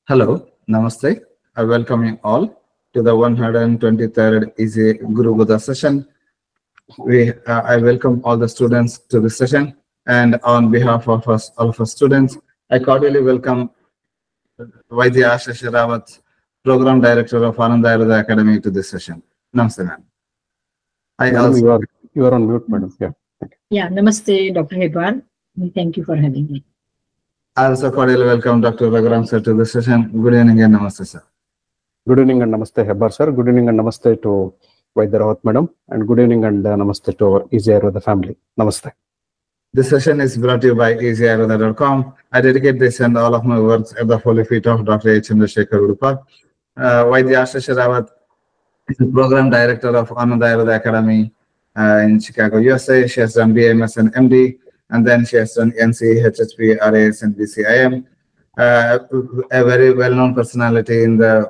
Hello, Namaste. I welcome you all to the 123rd Easy Guru Buddha session. I welcome all the students to this session, and on behalf of us, all of us students, I cordially welcome Vaidya Ashish Rawat, Program Director of Anand Ayurveda Academy, to this session. Namaste, ma'am. You are on mute, madam. Yeah, namaste, Dr. Hebbar. Thank you for having me. I also cordially welcome Dr. Raghuram sir to this session. Good evening and namaste, sir. Good evening and namaste, Hebbar sir. Good evening and namaste to Vaidya Rawat madam. And good evening and namaste to our Easy Ayurveda family. Namaste. This session is brought to you by easyayurveda.com. I dedicate this and all of my works at the holy feet of Dr. H. Chandrasekhar Udupi. Vaidya Ashish Rawat is the Program Director of Anand Ayurveda Academy in Chicago, USA. She has done BMS and MD, and then she has done NC, HHP, RAS, and BCIM. A very well-known personality in the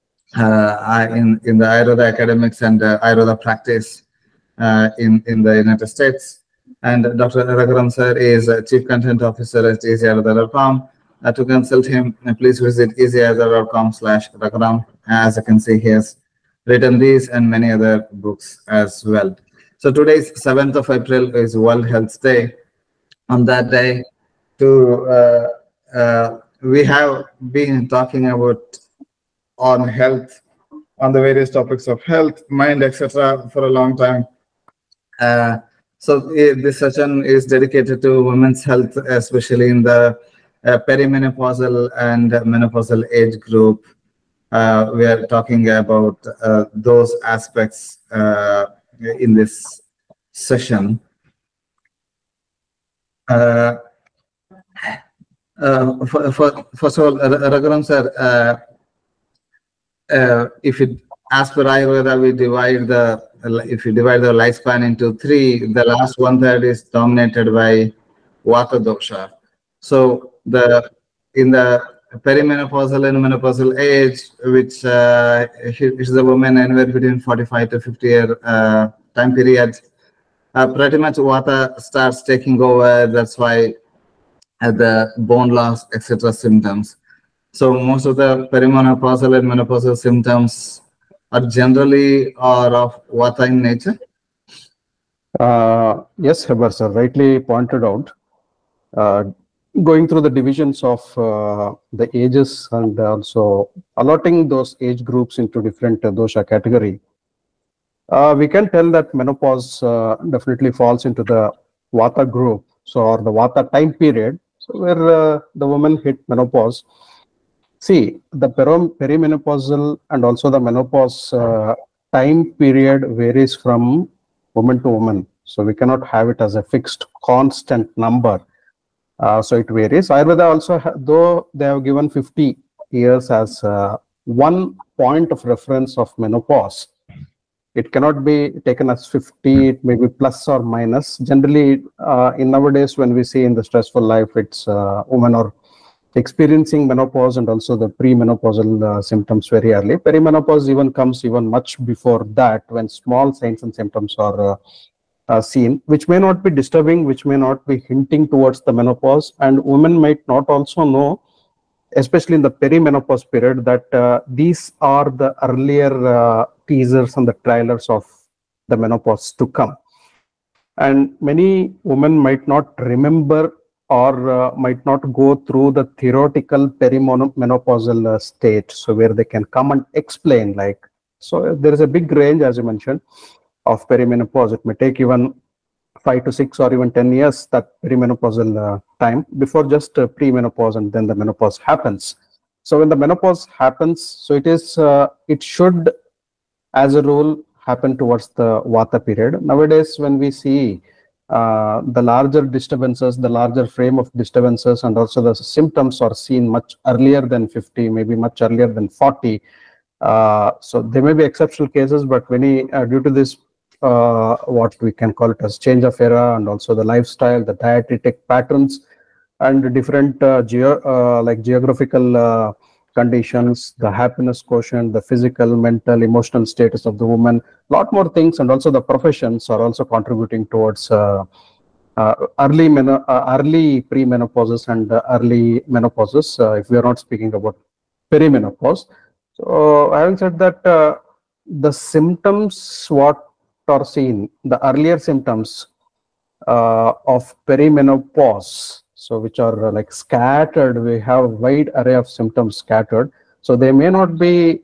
Ayurveda academics and Ayurveda practice in the United States. And Dr. Raghuram sir is Chief Content Officer at easyayurveda.com. To consult him, please visit easyayurveda.com/Raghuram. As you can see, he has written these and many other books as well. So today's 7th of April is World Health Day. On that day, we have been talking about on health, on the various topics of health, mind, etc. for a long time. So this session is dedicated to women's health, especially in the perimenopausal and menopausal age group. We are talking about those aspects in this session. First of all, Raghuram sir, as per Ayurveda, if you divide the lifespan into 3, the last 1/3 is dominated by Vata dosha. So in the perimenopausal and menopausal age, which is the woman anywhere between 45 to 50 year time period, pretty much Vata starts taking over. That's why the bone loss, etc. symptoms. So most of the perimenopausal and menopausal symptoms are generally of Vata in nature? Yes, Hebbar sir, rightly pointed out. Going through the divisions of the ages and also allotting those age groups into different dosha category, we can tell that menopause definitely falls into the Vata group, or the Vata time period, so where the woman hit menopause. See, the perimenopausal and also the menopause time period varies from woman to woman. So we cannot have it as a fixed, constant number. So it varies. Ayurveda also, though they have given 50 years as one point of reference of menopause, it cannot be taken as 50, it may be plus or minus. Generally, in nowadays, when we see in the stressful life, it's women are experiencing menopause and also the premenopausal symptoms very early. Perimenopause even comes even much before that, when small signs and symptoms are seen, which may not be disturbing, which may not be hinting towards the menopause, and women might not also know, especially in the perimenopause period, that these are the earlier teasers and the trailers of the menopause to come. And many women might not remember or might not go through the theoretical perimenopausal state, so where they can come and explain, like, so there is a big range, as you mentioned, of perimenopause. It may take even 5 to 6 or even 10 years, that perimenopausal time, before just premenopause, and then the menopause happens. So when the menopause happens, so it should, as a rule, happen towards the Vata period. Nowadays, when we see the larger disturbances, the larger frame of disturbances, and also the symptoms are seen much earlier than 50, maybe much earlier than 40. So there may be exceptional cases, but many, due to this, what we can call it as change of era, and also the lifestyle, the dietetic patterns, and different geographical conditions, the happiness quotient, the physical, mental, emotional status of the woman, lot more things, and also the professions are also contributing towards early premenopausal and early menopauses. If we are not speaking about perimenopause. So having said that, the symptoms what are seen, the earlier symptoms of perimenopause, so which are like scattered, we have wide array of symptoms scattered. So they may not be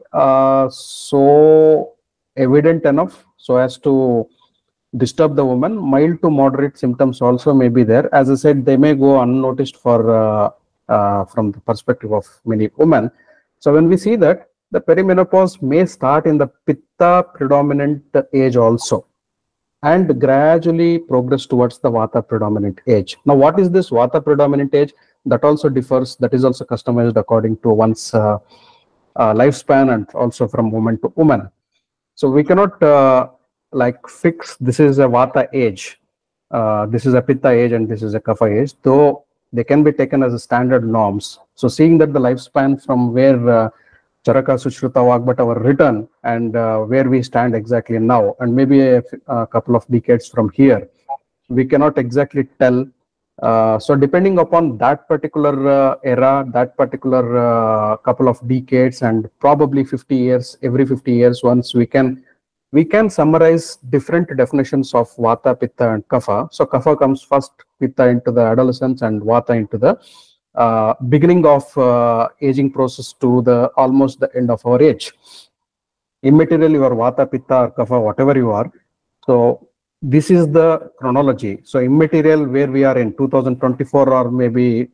so evident enough so as to disturb the woman. Mild to moderate symptoms also may be there. As I said, they may go unnoticed for from the perspective of many women. So when we see that, the perimenopause may start in the pitta predominant age also, and gradually progress towards the vata predominant age. Now, what is this vata predominant age? That also differs. That is also customized according to one's lifespan and also from woman to woman. So we cannot like fix this is a vata age, this is a pitta age, and this is a kapha age, though they can be taken as a standard norms. So seeing that the lifespan from where Charaka, Sushruta, Vagbhata were written and where we stand exactly now, and maybe a couple of decades from here, we cannot exactly tell. So depending upon that particular era, that particular couple of decades, and probably 50 years, every 50 years once, we can summarize different definitions of vata, pitta, and kapha. So kapha comes first, pitta into the adolescence, and vata into the beginning of aging process to the almost the end of our age. Immaterial, you are vata, pitta, or kapha, whatever you are. So this is the chronology. So immaterial, where we are in 2024 or maybe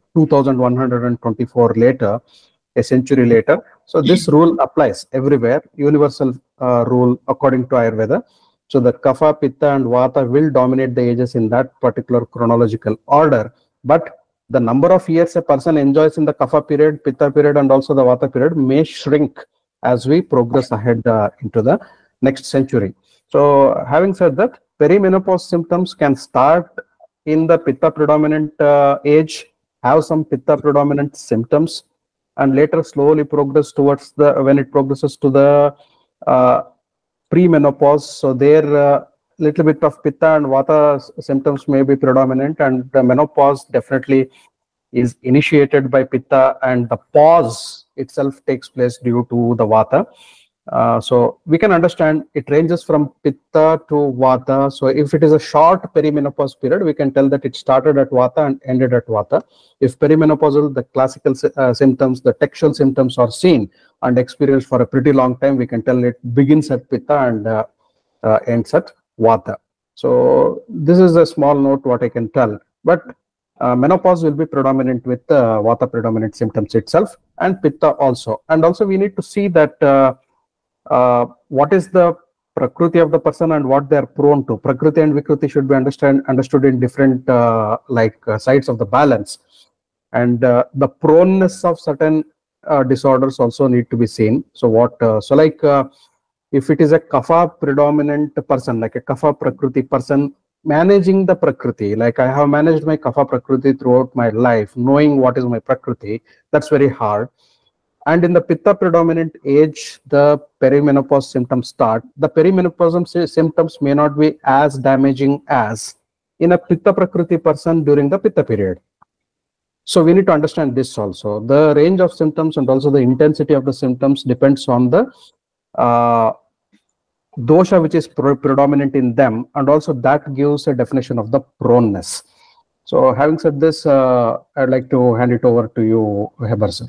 2124 later, a century later. So this rule applies everywhere, universal rule according to Ayurveda. So the kapha, pitta, and vata will dominate the ages in that particular chronological order. But the number of years a person enjoys in the kapha period, pitta period, and also the vata period may shrink as we progress ahead into the next century. So having said that, perimenopause symptoms can start in the pitta predominant age, have some pitta predominant symptoms, and later slowly progress towards the, when it progresses to the premenopause. So there little bit of pitta and vata symptoms may be predominant, and the menopause definitely is initiated by pitta, and the pause itself takes place due to the vata. So we can understand it ranges from pitta to vata. So if it is a short perimenopause period, we can tell that it started at vata and ended at vata. If perimenopausal, the classical symptoms, the textual symptoms are seen and experienced for a pretty long time, we can tell it begins at pitta and ends at vata. So this is a small note what I can tell, but menopause will be predominant with vata predominant symptoms itself, and pitta also. And also we need to see that what is the prakriti of the person and what they are prone to. Prakriti and vikruti should be understood in different sides of the balance, and the proneness of certain disorders also need to be seen. So what if it is a kapha predominant person, like a kapha prakriti person, managing the prakriti, like I have managed my kapha prakriti throughout my life, knowing what is my prakriti, that's very hard. And in the pitta predominant age, the perimenopause symptoms start. The perimenopausal symptoms may not be as damaging as in a pitta prakriti person during the pitta period. So we need to understand this also. The range of symptoms and also the intensity of the symptoms depends on the dosha which is predominant in them, and also that gives a definition of the proneness. So having said this, I'd like to hand it over to you, Hebar sir.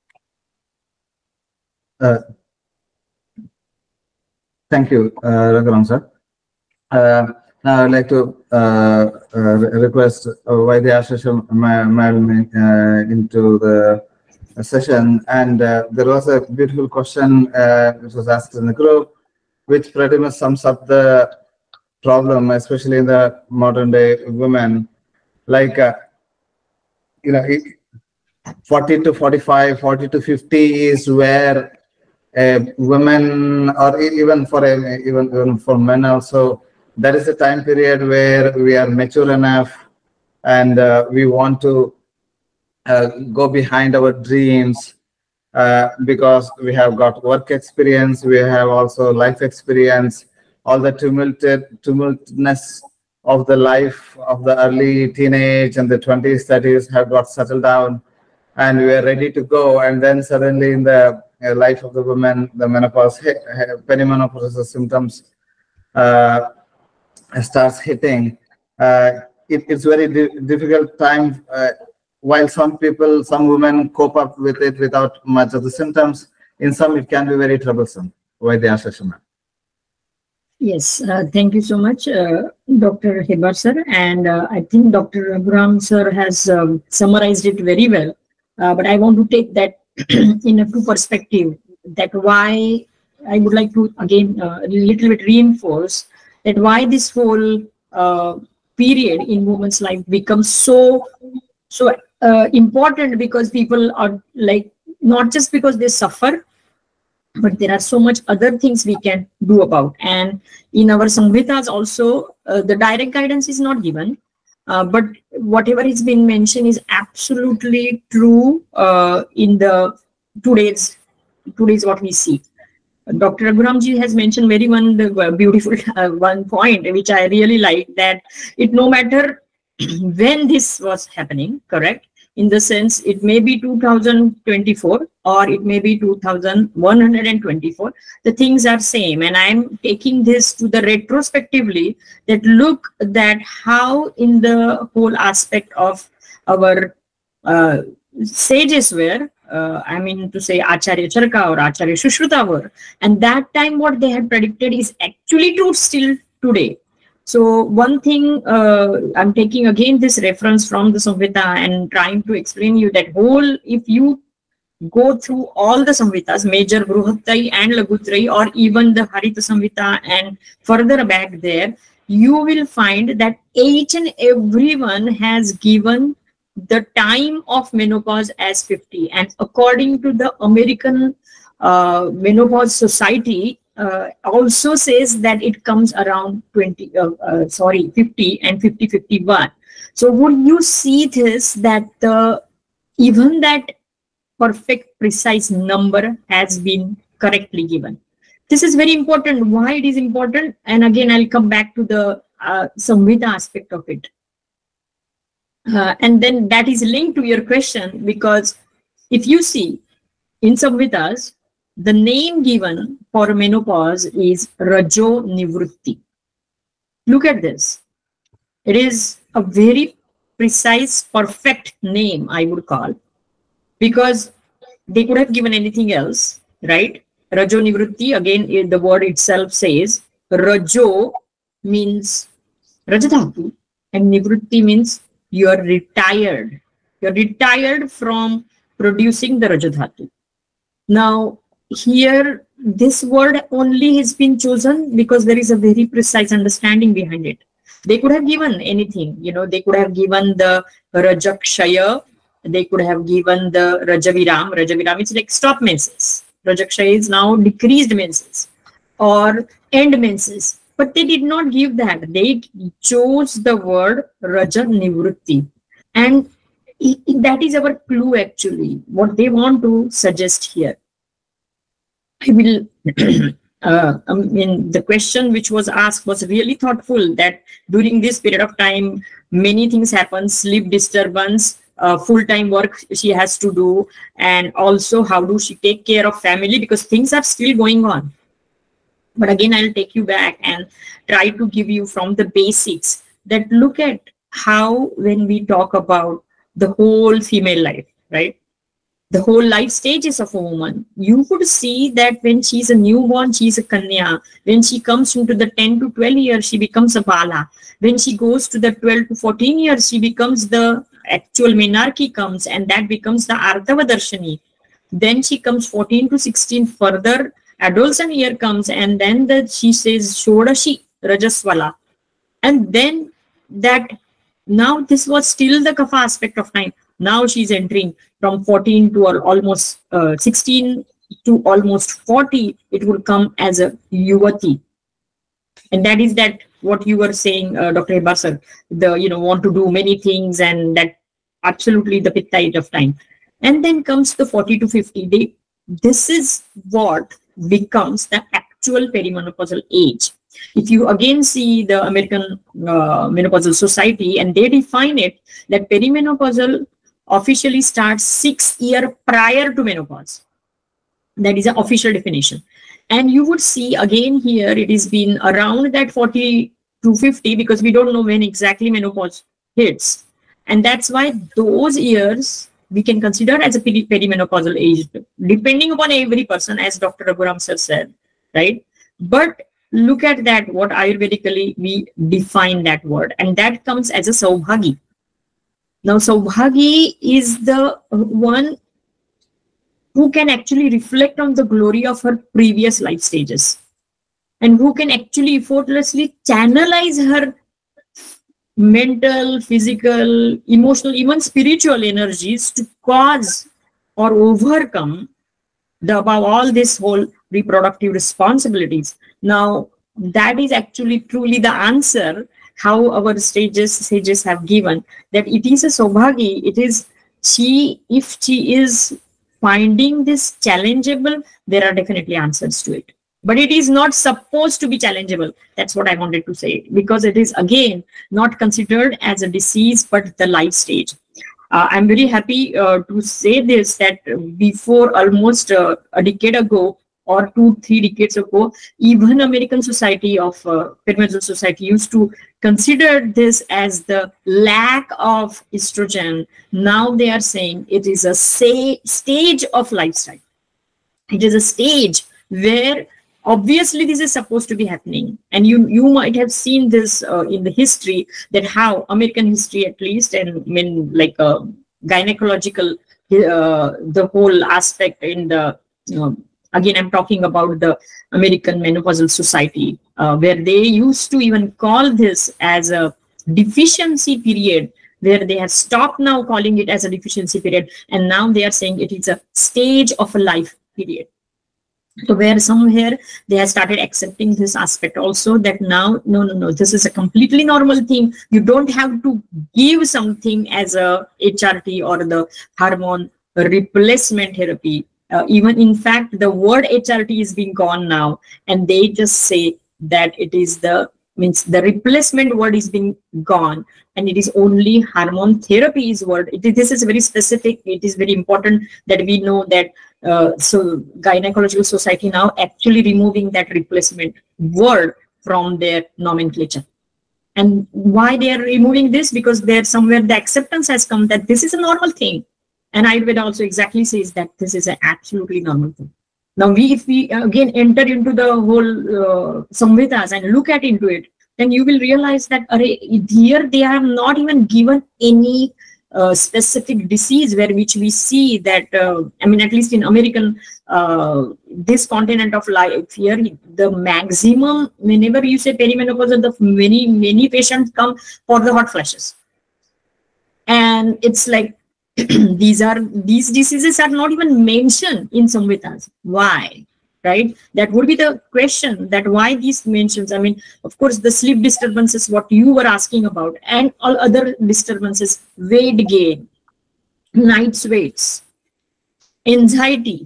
Thank you, Raghuram sir. Now I'd like to request Vaidya Ashish madam into the session. And there was a beautiful question which was asked in the group, which pretty much sums up the problem, especially in the modern day women. Like, 40 to 45, 40 to 50 is where women, or even for men also, that is a time period where we are mature enough and we want to go behind our dreams because we have got work experience, we have also life experience, all the tumultuousness of the life of the early teenage and the 20s, 30s have got settled down. and we are ready to go, and then suddenly in the life of the woman, the perimenopause symptoms starts hitting. It's very difficult time. While some women cope up with it without much of the symptoms, in some it can be very troublesome. Vaidyansh Sharma. Yes, thank you so much, Dr. Hebar sir. And I think Dr. Raghuram sir has summarized it very well. But I want to take that in a two perspective. That why I would like to again a little bit reinforce that why this whole period in women's life becomes so important, because people are like, not just because they suffer, but there are so much other things we can do about. And in our Samhitas also, the direct guidance is not given, but whatever has been mentioned is absolutely true in the today's what we see. Dr. Raghuramji has mentioned very beautiful one point, which I really like, that it no matter when this was happening, correct? In the sense, it may be 2024 or it may be 2124. The things are same, and I'm taking this to the retrospectively, that look that how in the whole aspect of our sages were, I mean to say Acharya Charaka or Acharya Shushruta were, and that time what they had predicted is actually true still today. So one thing, I'm taking again this reference from the Samhita and trying to explain you that whole, if you go through all the Samhitas, major Bruhattrai and Lagutrai, or even the Harita Samhita and further back there, you will find that each and everyone has given the time of menopause as 50. And according to the American Menopause Society, also says that it comes around 50 and 50-51. So would you see this, that even that perfect precise number has been correctly given? This is very important. Why it is important? And again, I'll come back to the Samhita aspect of it. And then that is linked to your question, because if you see in Samhitas, the name given for menopause is Rajo Nivrutti. Look at this. It is a very precise, perfect name, I would call, because they could have given anything else, right? Rajo Nivrutti, again, the word itself says, Rajo means Rajadhatu, and Nivrutti means you are retired. You're retired from producing the Rajadhatu. Now, here, this word only has been chosen because there is a very precise understanding behind it. They could have given anything, they could have given the Rajakshaya, they could have given the Rajaviram. Rajaviram is like stop menses. Rajakshaya is now decreased menses or end menses. But they did not give that. They chose the word Raja Nivrutti. And that is our clue actually, what they want to suggest here. I will, the question which was asked was really thoughtful, that during this period of time, many things happen, sleep disturbance, full-time work she has to do, and also how do she take care of family, because things are still going on. But again, I'll take you back and try to give you from the basics, that look at how when we talk about the whole female life, right? The whole life stages of a woman, you would see that when she's a newborn, she's a Kanya. When she comes into the 10 to 12 years, she becomes a Bala. When she goes to the 12 to 14 years, she becomes the actual menarche comes, and that becomes the Ardhava Darshani. Then she comes 14 to 16, further adolescent year comes, and then she says Shodashi Rajaswala. And then that, now this was still the Kapha aspect of time. Now she's entering from 14 to almost 16 to almost 40. It will come as a Yuvati. And that is that what you were saying, Dr. Hebar sir, want to do many things, and that absolutely the pitta age of time. And then comes the 40 to 50. This is what becomes the actual perimenopausal age. If you again see the American Menopausal Society, and they define it that perimenopausal officially starts 6 years prior to menopause. That is an official definition. And you would see again here, it has been around that 40 to 50 because we don't know when exactly menopause hits. And that's why those years we can consider as a perimenopausal age, depending upon every person, as Dr. Raghuram sir said, right? But look at that, what Ayurvedically we define that word, and that comes as a Saubhagi. Now, Saubhagi is the one who can actually reflect on the glory of her previous life stages and who can actually effortlessly channelize her mental, physical, emotional, even spiritual energies to cause or overcome above all this whole reproductive responsibilities. Now, that is actually truly the answer how our sages have given, that it is a Saubhagi. It is if she is finding this challengeable, there are definitely answers to it. But it is not supposed to be challengeable. That's what I wanted to say, because it is again not considered as a disease, but the life stage. I'm very happy to say this, that before almost a decade ago or 2-3 decades ago, even American Society of Perimenopausal Society used to consider this as the lack of estrogen. Now they are saying it is a stage of lifestyle. It is a stage where obviously this is supposed to be happening. And you might have seen this in the history, that how American history at least, and when like gynecological, the whole aspect in the, again, I'm talking about the American Menopausal Society, where they used to even call this as a deficiency period, where they have stopped now calling it as a deficiency period. And now they are saying it is a stage of a life period. So where somewhere they have started accepting this aspect also, that now, no, this is a completely normal thing. You don't have to give something as a HRT or the hormone replacement therapy. Even in fact, the word HRT is being gone now, and they just say that it is the replacement word is being gone, and it is only hormone therapy is word. This is very specific. It is very important that we know that. So Gynecological Society now actually removing that replacement word from their nomenclature. And why they are removing this? Because there somewhere the acceptance has come that this is a normal thing. And Ayurveda also exactly says that this is an absolutely normal thing. Now, if we again enter into the whole Samhitas and look at into it, then you will realize that here they have not even given any specific disease which we see that, at least in American, this continent of life here, the maximum, whenever you say perimenopause, the many patients come for the hot flashes. And it's like, these diseases are not even mentioned in Samhitas. Why? Right? That would be the question, that why these mentions. Of course, the sleep disturbances, what you were asking about, and all other disturbances, weight gain, night sweats, anxiety,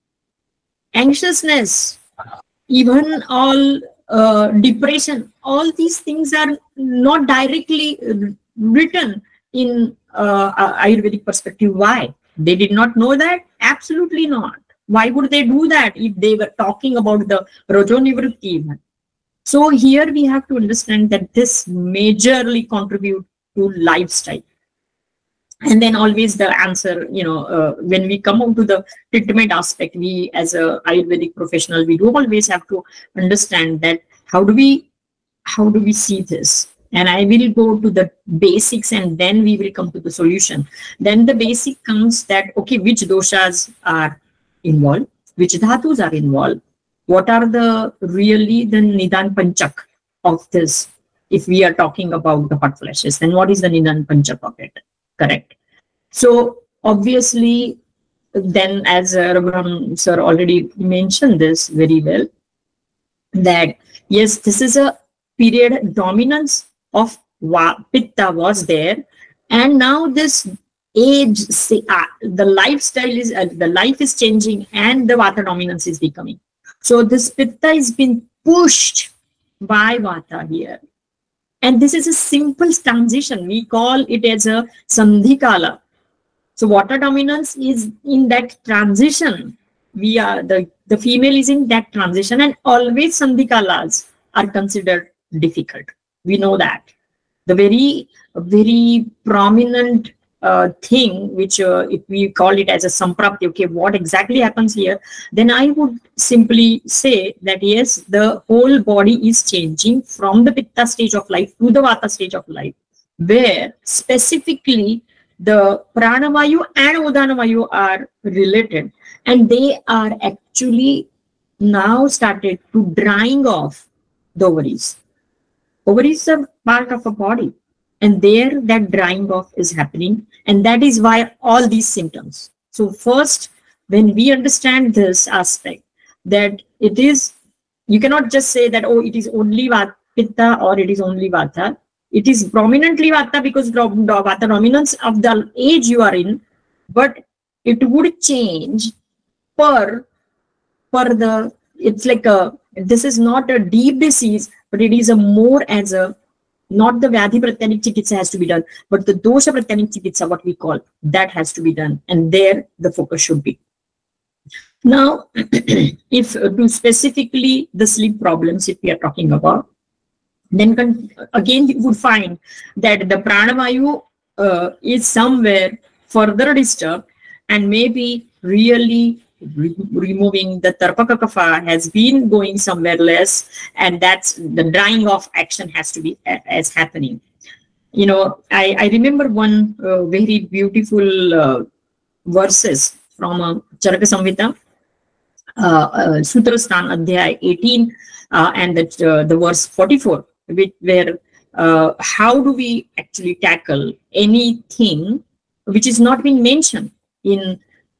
anxiousness, even all depression, all these things are not directly written in Ayurvedic perspective. Why? They did not know that? Absolutely not. Why would they do that if they were talking about the Rajonivritti even? So here we have to understand that this majorly contribute to lifestyle. And then always the answer, when we come out to the treatment aspect, we as a Ayurvedic professional, we do always have to understand that how do we see this? And I will go to the basics and then we will come to the solution. Then the basic comes that, okay, which doshas are involved, which dhatus are involved, what are the Nidan Panchak of this? If we are talking about the hot flashes, then what is the Nidan Panchak of it? Correct. So obviously, then as Raghuram sir already mentioned this very well, that yes, this is a period dominance of Pitta was there, and now this age, the lifestyle is, the life is changing and the Vata dominance is becoming. So this Pitta is being pushed by Vata here. And this is a simple transition. We call it as a Sandhikala. So water dominance is in that transition. We are the female is in that transition, and always sandhikalas are considered difficult. We know that. The very prominent thing, which if we call it as a samprapti, okay, what exactly happens here? Then I would simply say that yes, the whole body is changing from the pitta stage of life to the vata stage of life, where specifically the pranavayu and udanavayu are related, and they are actually now started to drying off the ovaries. Ovaries are part of a body, and there that drying off is happening, and that is why all these symptoms. So first, when we understand this aspect, that it is, you cannot just say that, oh, it is only pitta or it is only vata. It is prominently vata because vata dominance of the age you are in, but it would change per the, it's like a, this is not a deep disease, but it is a more as a, not the Vyadhi Pratyanik Chikitsa has to be done, but the Dosha Pratyanik Chikitsa, what we call, that has to be done. And there the focus should be. Now, if to specifically the sleep problems, if we are talking about, then again you would find that the pranavayu is somewhere further disturbed, and maybe really removing the tarpaka kapha has been going somewhere less, and that's the drying off action has to be as happening. You know, I remember one very beautiful verses from Charaka Samhita, Sutrasthana Adhyaya 18, and the verse 44, where how do we actually tackle anything which is not being mentioned in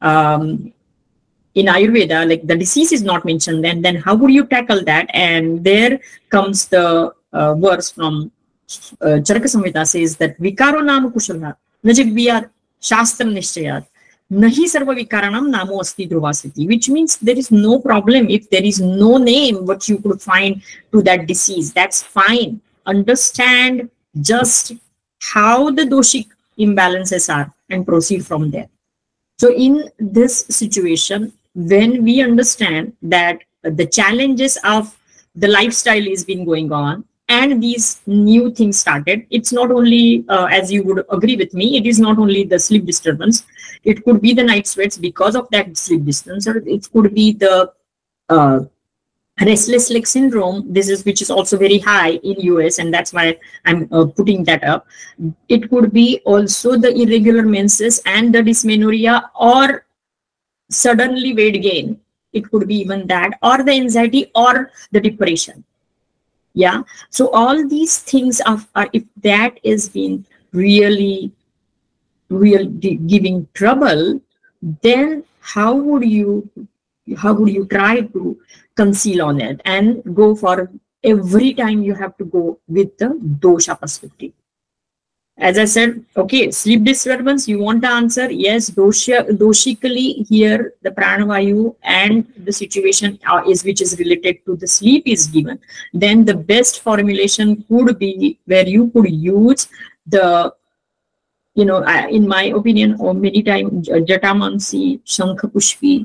Ayurveda, like the disease is not mentioned, then how would you tackle that? And there comes the verse from Charaka Samhita says that Vikaro Nama Kushala Najigviyat Shastra Nishchayat Nahi Sarva Vikaranam Namo Asti Dhruvasiti, which means there is no problem if there is no name what you could find to that disease. That's fine. Understand just how the doshic imbalances are and proceed from there. So in this situation, when we understand that the challenges of the lifestyle is been going on and these new things started, it's not only, as you would agree with me, it is not only the sleep disturbance. It could be the night sweats because of that sleep disturbance, or it could be the restless leg syndrome. This is which is also very high in US, and that's why I'm putting that up. It could be also the irregular menses and the dysmenorrhea or suddenly weight gain. It could be even that, or the anxiety or the depression. Yeah. So all these things are if that is being really giving trouble, then how would you try to conceal on it and go for every time you have to go with the dosha perspective? As I said, okay, sleep disturbance, you want the answer? Yes, doshically here the pranavayu and the situation is which is related to the sleep is given. Then the best formulation could be where you could use the, you know, in my opinion, or many times Jatamansi, Shankhapushpi,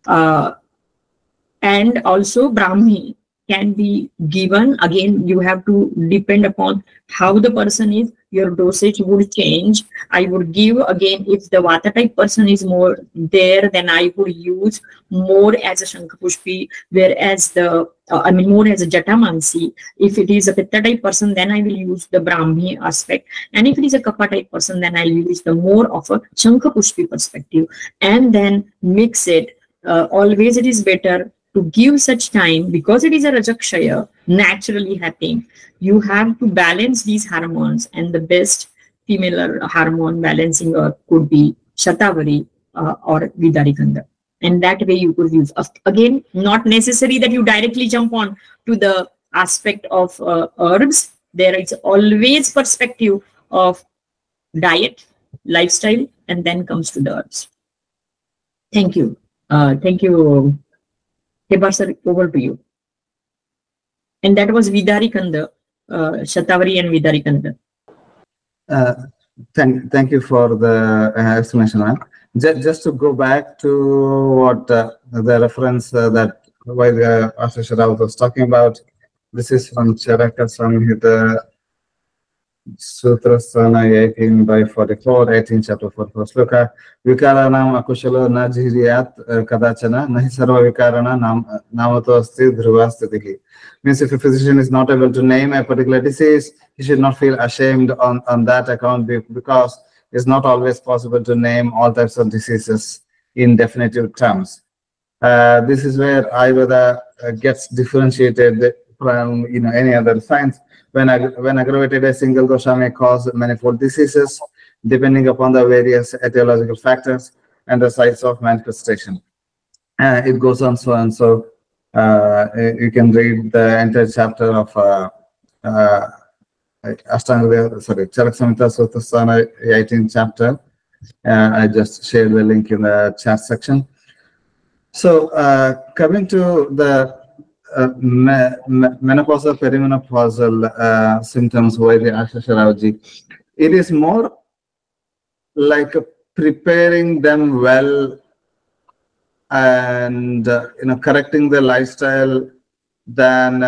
and also Brahmi can be given. Again, you have to depend upon how the person is. Your dosage would change. I would give again, if the Vata type person is more there, then I would use more as a Shankhapushpi, whereas the more as a Jatamansi. If it is a Pitta type person, then I will use the Brahmi aspect, and if it is a Kapha type person, then I'll use the more of a Shankhapushpi perspective, and then mix it. Always it is better to give such time, because it is a Rajakshaya naturally happening. You have to balance these hormones, and the best female hormone balancing could be Shatavari or Vidarikanda. And that way you could use. Again, not necessary that you directly jump on to the aspect of herbs. There is always perspective of diet, lifestyle, and then comes to the herbs. Thank you. Thank you. Hebar sir, over to you. And that was Vidarikanda, Shatavari and Vidarikanda. Thank you for the explanation, ma'am. Just to go back to what the reference that why the Ashish Rao was talking about. This is from Charaka Samhita Sutrasthana 18/44, 18 chapter 44 sloka. Vikaranam akushalo na jhiriyat kadachana nahi sarva vikarana namato asti dhruvastitihi. Means if a physician is not able to name a particular disease, he should not feel ashamed on that account, because it's not always possible to name all types of diseases in definitive terms. This is where Ayurveda gets differentiated from any other science. When aggravated, a single dosha may cause manifold diseases depending upon the various etiological factors and the sites of manifestation. It goes on so and so. You can read the entire chapter of Charak Samhita Sutrasthana 18th chapter. I just shared the link in the chat section. So coming to the menopausal, perimenopausal symptoms by the Ashish Raoji, it is more like preparing them well and correcting the lifestyle than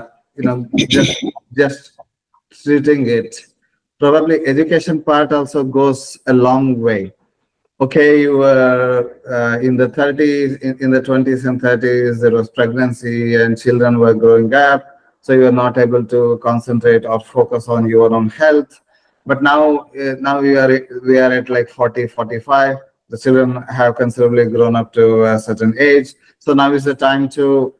just treating it. Probably education part also goes a long way. Okay, you were in the 30s, in the 20s and 30s, there was pregnancy and children were growing up, so you were not able to concentrate or focus on your own health. But now we are at like 40, 45. The children have considerably grown up to a certain age. So now is the time to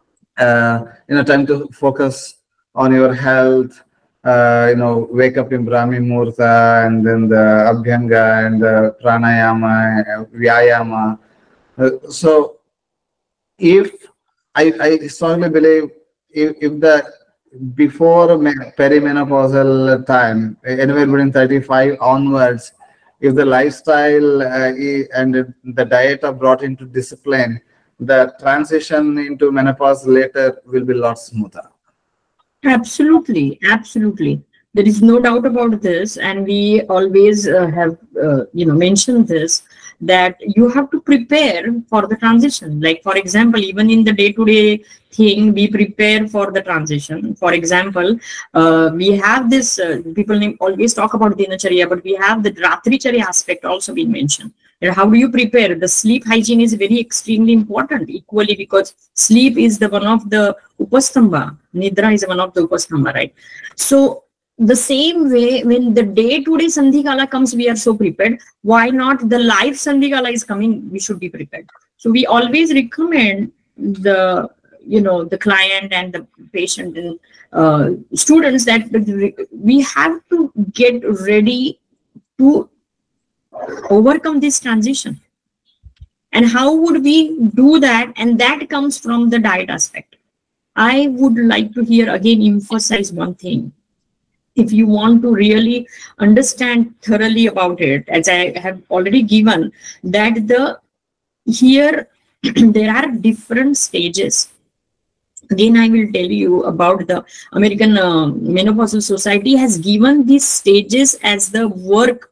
focus on your health. Wake up in Brahmi Muhurta, and then the Abhyanga and the Pranayama, Vyayama. So if I strongly believe if the before perimenopausal time, anywhere between 35 onwards, if the lifestyle and the diet are brought into discipline, the transition into menopause later will be a lot smoother. Absolutely. There is no doubt about this, and we always have mentioned this, that you have to prepare for the transition. Like, for example, even in the day-to-day thing, we prepare for the transition. For example, we have this, people always talk about dinacharya, but we have the ratricharya aspect also being mentioned. And how do you prepare? The sleep hygiene is very extremely important equally, because sleep is the one of the upastamba. Nidra is one of the upastamba, right? So the same way, when the day-to-day Sandhikala comes, we are so prepared. Why not the life Sandhikala is coming? We should be prepared. So we always recommend the client and the patient and students that we have to get ready to overcome this transition. And how would we do that? And that comes from the diet aspect. I would like to here again emphasize one thing. If you want to really understand thoroughly about it, as I have already given, that here there are different stages. Again, I will tell you about the American Menopausal Society has given these stages as the work.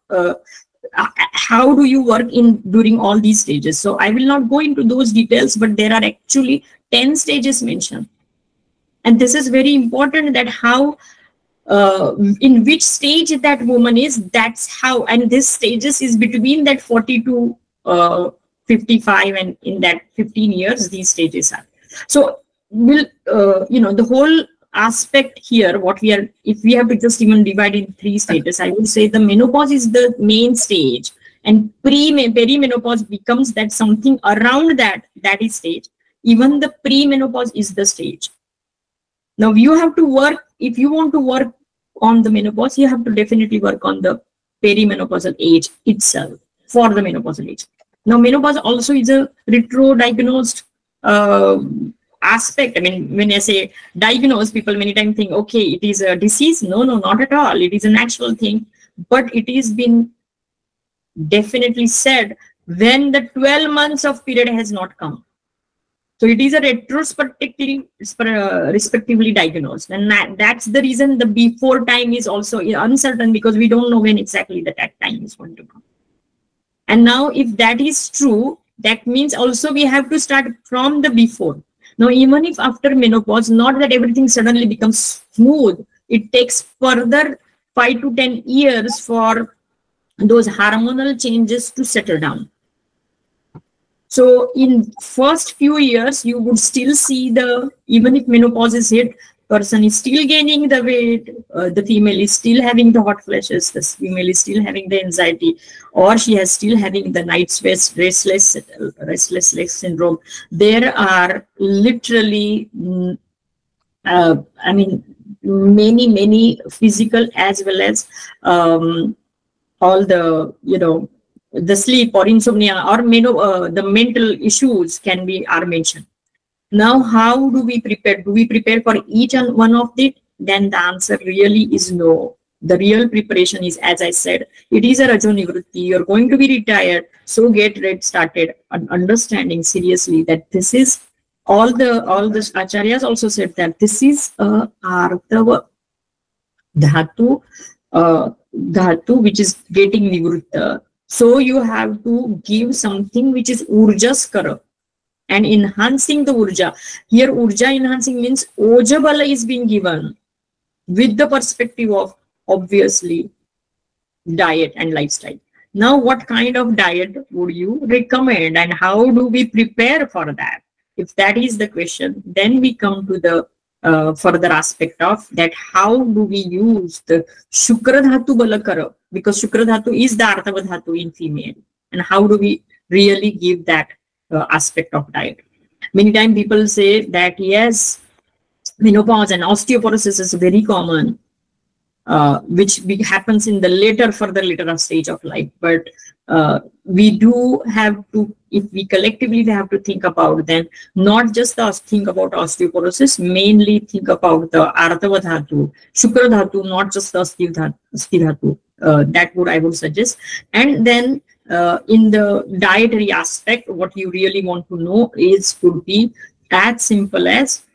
How do you work during all these stages? So I will not go into those details, but there are actually 10 stages mentioned. And this is very important, that how in which stage that woman is, that's how, and this stages is between that 40 to 55, and in that 15 years these stages are. So will the whole aspect here, what we are, if we have to just even divide in 3 stages, I would say the menopause is the main stage, and perimenopause becomes that something around that is stage. Even the premenopause is the stage. Now you have to work, if you want to work on the menopause, you have to definitely work on the perimenopausal age itself for the menopausal age. Now menopause also is a retro-diagnosed aspect. I mean, when I say diagnose, people many times think, okay, it is a disease. No, not at all. It is a natural thing. But it is been definitely said when the 12 months of period has not come. So it is a retrospectively respectively diagnosed, and that's the reason the before time is also uncertain, because we don't know when exactly that time is going to come. And now if that is true, that means also we have to start from the before. Now, even if after menopause, not that everything suddenly becomes smooth, it takes further 5 to 10 years for those hormonal changes to settle down. So in first few years, you would still see even if menopause is hit, person is still gaining the weight, the female is still having the hot flashes, the female is still having the anxiety, or she is still having the night sweats, restless leg syndrome. There are literally, many physical as well as all the, the sleep or insomnia or the mental issues are mentioned. Now, how do we prepare? Do we prepare for each and one of it? Then the answer really is no. The real preparation is, as I said, it is a Rajo Nivritti. You're going to be retired, so get started on understanding seriously that this is all the acharyas also said that this is a artava dhatu, which is getting nivritta. So you have to give something which is urjaskara and enhancing the urja. Here urja enhancing means oja bala is being given with the perspective of obviously diet and lifestyle. Now, what kind of diet would you recommend and how do we prepare for that? If that is the question, then we come to the further aspect of that, how do we use the Shukra Dhatu Balakara, because Shukra Dhatu is the Artava Dhatu in female, and how do we really give that aspect of diet? Many times people say that yes, menopause and osteoporosis is very common, which happens in the further stage of life, but we do have to, if we collectively have to think about then, not just think about osteoporosis, mainly think about the Artava Dhatu, Shukra Dhatu, not just the Asti Dhatu. That I would suggest. And then in the dietary aspect, what you really want to know could be as simple as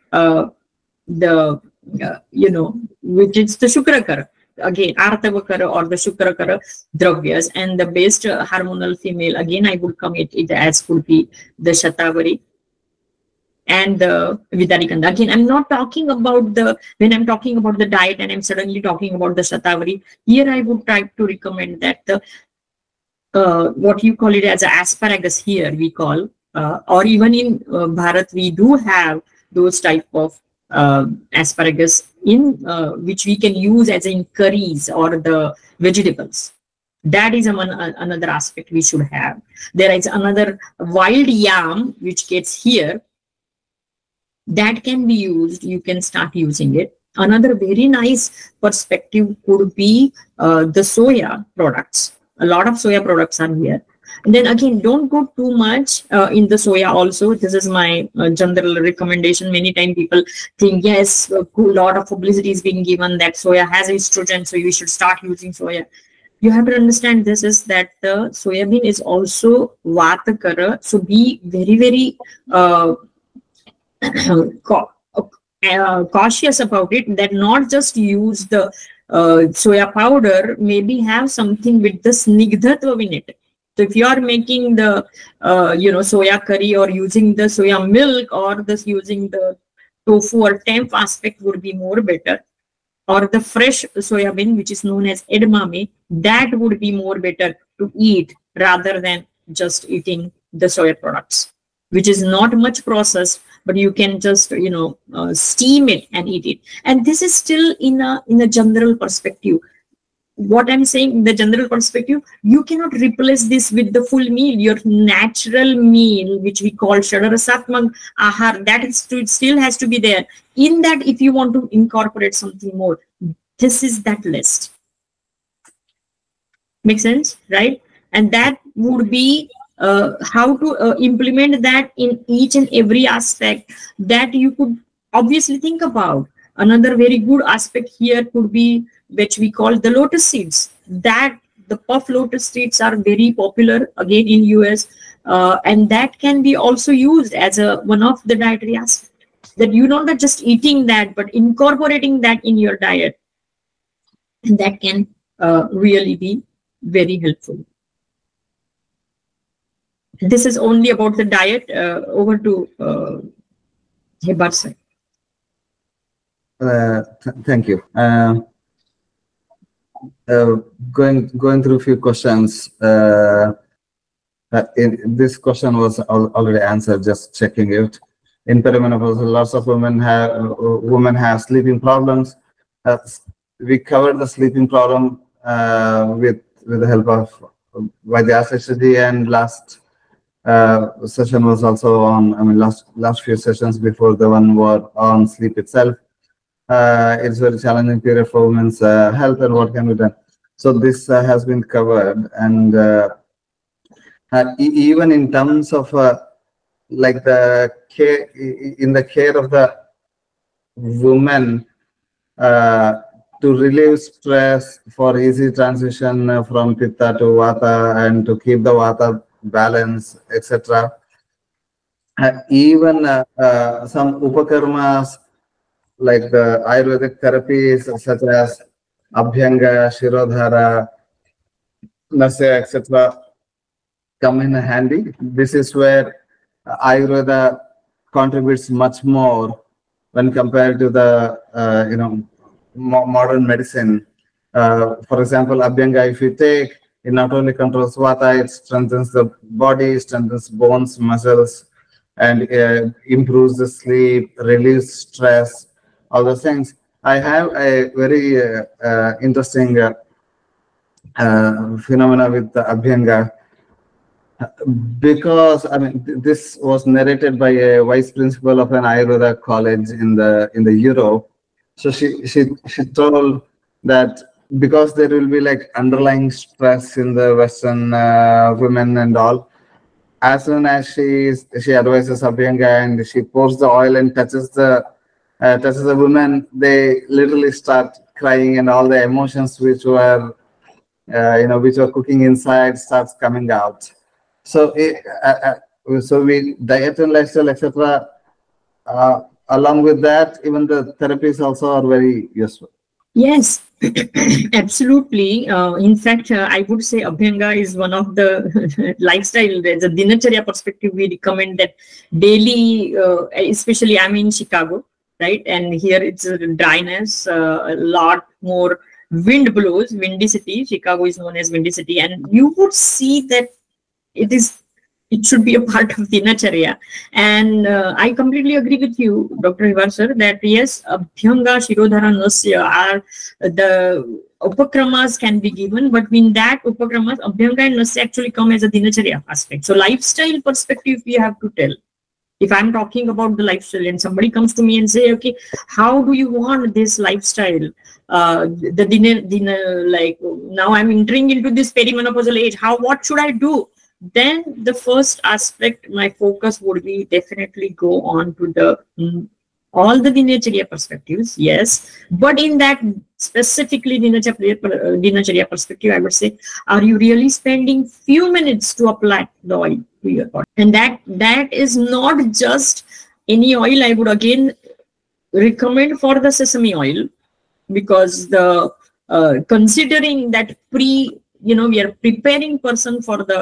which is the Shukrakara. Again, Artavakara or the Shukrakara dravyas, and the best hormonal female, again, I would commit it as would be the Shatavari and the Vidarikanda. Again, I'm not talking about when I'm talking about the diet and I'm suddenly talking about the Shatavari, here I would try to recommend that what you call it as an asparagus here we call, or even in Bharat, we do have those type of asparagus in which we can use as in curries or the vegetables. That is another aspect we should have. There is another wild yam which gets here that can be used. You can start using it. Another very nice perspective could be the soya products. A lot of soya products are here. And then again, don't go too much in the soya also. This is my general recommendation. Many times people think, yes, a lot of publicity is being given that soya has estrogen, so you should start using soya. You have to understand this is that the soybean is also vatakara. So be very, very cautious about it, that not just use the soya powder, maybe have something with the snigdhatva in it. So if you are making the soya curry or using the soya milk or using the tofu or temph aspect would be more better, or the fresh soya bean which is known as edamame, that would be more better to eat rather than just eating the soya products, which is not much processed, but you can just steam it and eat it. And this is still in a general perspective. What I'm saying, the general perspective, you cannot replace this with the full meal, your natural meal, which we call Shadarasatmak Ahar, that still has to be there. In that, if you want to incorporate something more, this is that list. Make sense, right? And that would be how to implement that in each and every aspect that you could obviously think about. Another very good aspect here could be, which we call the lotus seeds. That the puff lotus seeds are very popular again in US. And that can be also used as one of the dietary aspects, that you're not just eating that, but incorporating that in your diet. And that can really be very helpful. This is only about the diet. Over to Hebar sir. Thank you. Going through a few questions. This question was already answered. Just checking it. In perimenopause, lots of women have sleeping problems. We covered the sleeping problem with the help of Vaidya Seshadri, and last session was also on. I mean, last few sessions before the one were on sleep itself. It's a very challenging period for women's health, and what can be done. So this has been covered, and even in terms of like the care, in the care of the woman, to relieve stress, for easy transition from Pitta to Vata, and to keep the Vata balance, etc. Even some upakarmas like the Ayurvedic therapies such as Abhyanga, Shirodhara, Nasya, etc. come in handy. This is where Ayurveda contributes much more when compared to the modern medicine. For example, Abhyanga, if you take, it not only controls Vata, it strengthens the body, strengthens bones, muscles, and improves the sleep, relieves stress, all those things. I have a very interesting phenomena with the Abhyanga, because I mean this was narrated by a vice principal of an Ayurveda college in the Europe. So she told that because there will be like underlying stress in the Western women and all, as soon as she advises Abhyanga and she pours the oil and touches the woman, they literally start crying, and all the emotions which were which were cooking inside starts coming out. So so we diet and lifestyle, etc. Along with that, even the therapies also are very useful. Yes, absolutely. In fact, I would say Abhyanga is one of the lifestyle, the Dinacharya perspective. We recommend that daily, especially I'm in Chicago, right? And here it's dryness, a lot more wind blows, windy city. Chicago is known as windy city. And you would see that it should be a part of Dinacharya. And I completely agree with you, Dr. Hebar sir, that yes, Abhyanga, Shirodhara, Nasya are the upakramas can be given, but in that upakramas, Abhyanga and Nasya actually come as a Dinacharya aspect. So lifestyle perspective, we have to tell. If I'm talking about the lifestyle and somebody comes to me and say, okay, how do you want this lifestyle? The dinner, like now I'm entering into this perimenopausal age. What should I do? Then the first aspect, my focus would be definitely go on to the all the Dinacharya perspectives, yes. But in that specifically Dinacharya perspective, I would say, are you really spending few minutes to apply the oil to your body? And that is not just any oil. I would again recommend for the sesame oil, because the considering that we are preparing person for the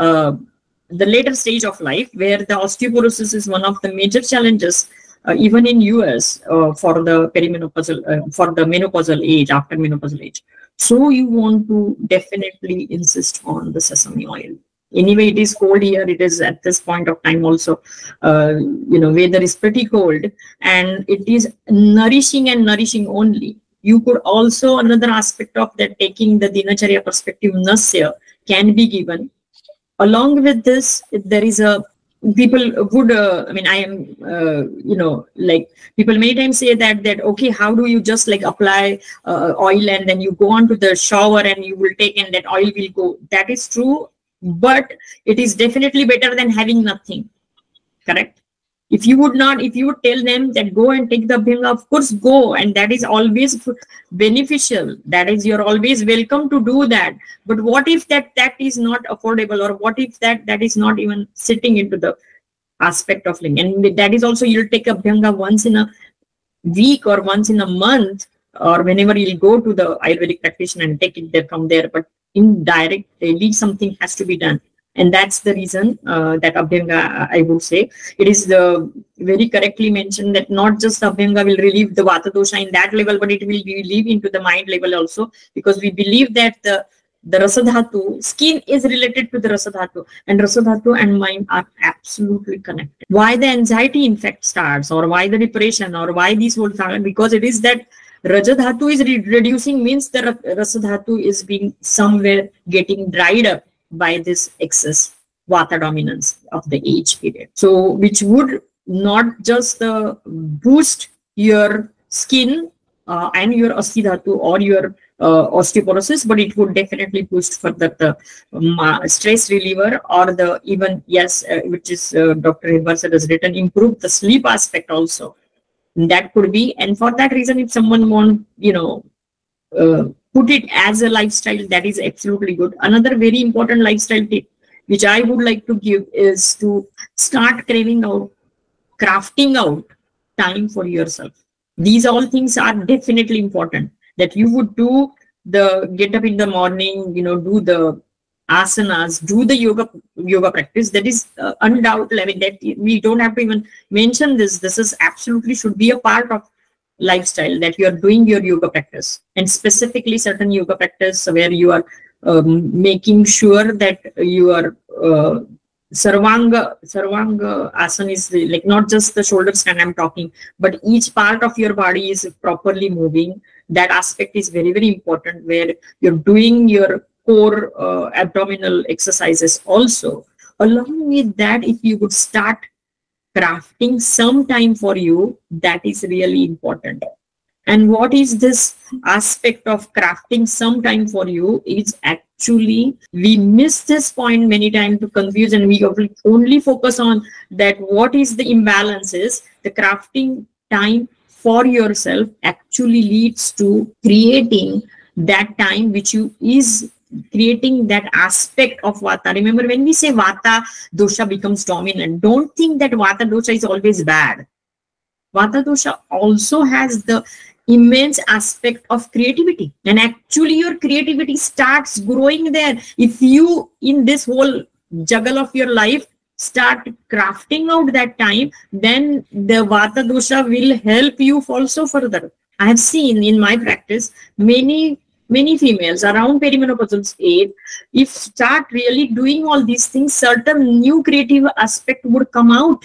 later stage of life, where the osteoporosis is one of the major challenges, even in US, for the perimenopausal, for the menopausal age, after menopausal age. So you want to definitely insist on the sesame oil. Anyway, it is cold here. It is at this point of time also, weather is pretty cold, and it is nourishing and nourishing only. You could also, another aspect of that, taking the Dinacharya perspective, Nasya can be given. Along with this, there is people would, I am, like people many times say that okay, how do you just like apply oil and then you go on to the shower and you will take and that oil will go. That is true, but it is definitely better than having nothing. Correct? If you would tell them that go and take the Abhyanga, of course go, and that is always beneficial. That is, you're always welcome to do that. But what if that is not affordable, or what if that is not even sitting into the aspect of Linga? And that is also, you'll take Abhyanga once in a week or once in a month, or whenever you'll go to the Ayurvedic practitioner and take it there from there. But in direct daily, something has to be done. And that's the reason that Abhyanga, I would say, it is very correctly mentioned that not just Abhyanga will relieve the Vata dosha in that level, but it will relieve into the mind level also, because we believe that the Rasadhatu, skin is related to the Rasadhatu, and Rasadhatu and mind are absolutely connected. Why the anxiety in fact starts, or why the depression, or why these whole things? Because it is that Rajadhatu is reducing, means the Rasadhatu is being somewhere getting dried up by this excess Vata dominance of the age period. So which would not just boost your skin and your Asthidhatu or your osteoporosis, but it would definitely boost further the stress reliever, or the even, yes, which is Dr. Hirvarsad has written, improve the sleep aspect also. That could be, and for that reason, if someone want, put it as a lifestyle, that is absolutely good. Another very important lifestyle tip which I would like to give is to start crafting out time for yourself. These all things are definitely important, that you would do get up in the morning, do the asanas, do the yoga practice. That is undoubtedly, I mean, that we don't have to even mention this. This is absolutely should be a part of lifestyle, that you are doing your yoga practice, and specifically certain yoga practice where you are making sure that you are Sarvanga asana is like not just the shoulder stand I'm talking, but each part of your body is properly moving. That aspect is very, very important, where you're doing your core abdominal exercises also. Along with that, if you would start crafting some time for you, that is really important. And what is this aspect of crafting some time for you? Is actually, we miss this point many times to confuse, and we only focus on that what is the imbalances. The crafting time for yourself actually leads to creating that time which you is creating that aspect of Vata. Remember, when we say Vata dosha becomes dominant, don't think that Vata dosha is always bad. Vata dosha also has the immense aspect of creativity, and actually your creativity starts growing there. If you, in this whole juggle of your life, start crafting out that time, then the Vata dosha will help you also further. I have seen in my practice many females around perimenopausal age, if start really doing all these things, certain new creative aspect would come out.